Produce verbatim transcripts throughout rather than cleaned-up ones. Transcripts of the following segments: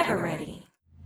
whenever ready.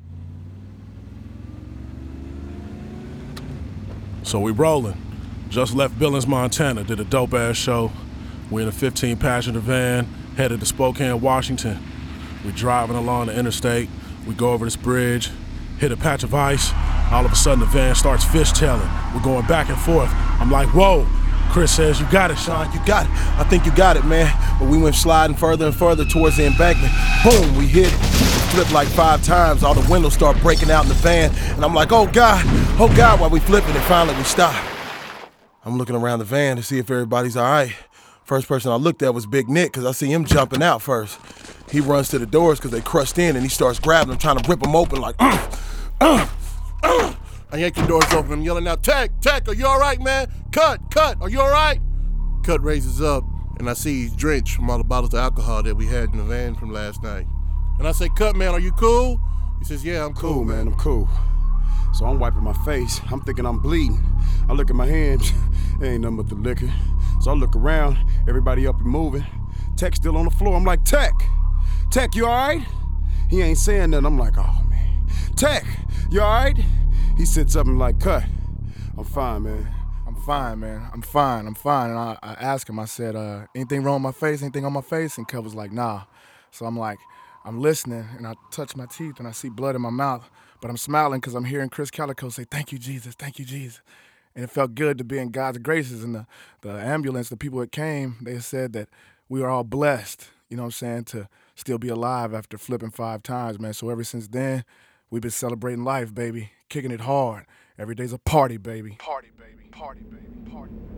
So we rolling. Just left Billings, Montana, did a dope-ass show. We in a fifteen passenger van, headed to Spokane, Washington. We driving along the interstate. We go over this bridge, hit a patch of ice. All of a sudden the van starts fishtailing. We're going back and forth. I'm like, whoa. Chris says, you got it, Sean, you got it. I think you got it, man. But we went sliding further and further towards the embankment. Boom, we hit it. Flipped like five times. All the windows start breaking out in the van. And I'm like, oh God, oh God, while we flipping, and finally we stop. I'm looking around the van to see if everybody's all right. First person I looked at was Big Nick, because I see him jumping out first. He runs to the doors because they crushed in, and he starts grabbing them, trying to rip them open like, uh, uh, uh. I yank the doors open. I'm yelling out, Tech, Tech, are you all right, man? Cut, Cut, are you all right? Cut raises up, and I see he's drenched from all the bottles of alcohol that we had in the van from last night. And I say, Cut, man, are you cool? He says, yeah, I'm cool, cool man, I'm cool. So I'm wiping my face. I'm thinking I'm bleeding. I look at my hands. It ain't nothing but the liquor. So I look around. Everybody up and moving. Tech's still on the floor. I'm like, Tech, Tech, you all right? He ain't saying nothing. I'm like, oh, man. Tech, you all right? He sits up and like, Cut. I'm fine, man. I'm fine, man. I'm fine. I'm fine. And I, I asked him, I said, uh, anything wrong with my face? Anything on my face? And Cut was like, nah. So I'm like, I'm listening, and I touch my teeth, and I see blood in my mouth. But I'm smiling because I'm hearing Chris Calico say, thank you, Jesus, thank you, Jesus. And it felt good to be in God's graces. And the, the ambulance, the people that came, they said that we were all blessed, you know what I'm saying, to still be alive after flipping five times, man. So ever since then, we've been celebrating life, baby, kicking it hard. Every day's a party, baby. Party, baby, party, baby, party.